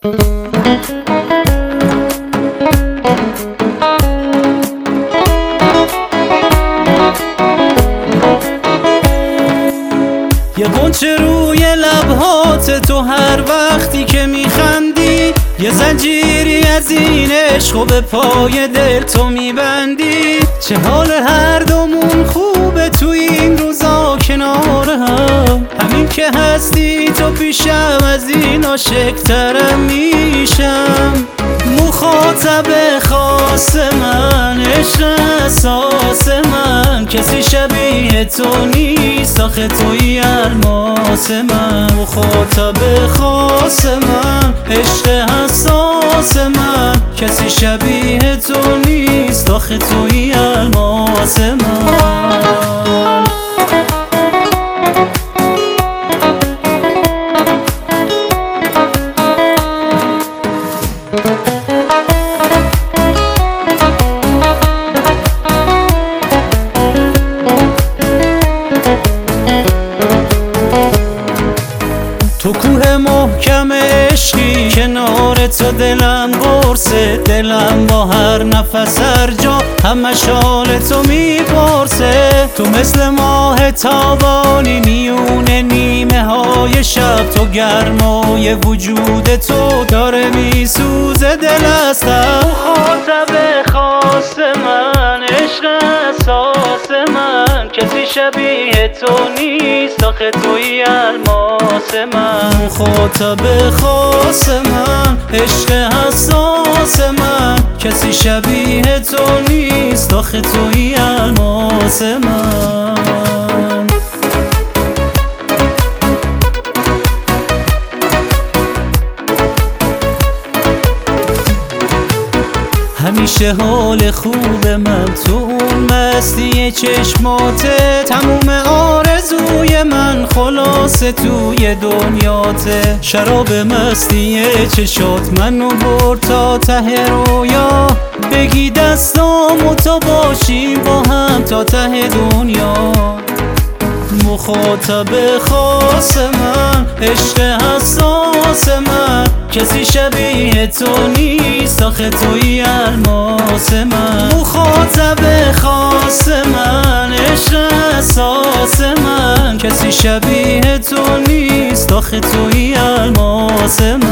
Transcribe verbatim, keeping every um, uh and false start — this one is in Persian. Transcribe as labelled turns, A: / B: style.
A: یه غنچه روی لبهات تو هر وقتی که میخندی، یه زنجیری از این عشق و به پای دل تو میبندی. چه حال هر دومون خوبه تو این روزا کنار هم، همین که هستی تو پیشم از این عاشق‌ترم میشم. مخاطب خاص من، عشق اساس من، کسی شبیه تو نیست آخه توی الماس من. مخاطب خاص من، عشق حساس من، کسی شبیه تو نیست آخه توی الماس من. تو کوه محکم عشقی، کنار تو دلم قرصه، دلم با هر نفس هر جا همش حال تو میپرسه. تو مثل ماه تابانی میون نیمه های شب، تو گرمای وجود تو داره میسوزه دل از غم. مخاطب خاص من، عشق اساس من، کسی شبیه تو نیست آخه توی الماس من. مخاطب خاص من، عشق حساس من، کسی شبیه تو نیست آخه توی الماس من. همیشه حال خوب من تو اون مستی چشماته، تموم آرزوی من خلاصه توی دنیاته. شراب مستی چشات منو برد تا ته رویا، بگی دستامو تا باشیم با هم تا ته دنیا. مخاطب خاص من، عشق حساس من، کسی شبیه تو نیست آخه توی الماس من. مخاطب خاص من، عشق اساس من، کسی شبیه تو نیست آخه توی الماس من.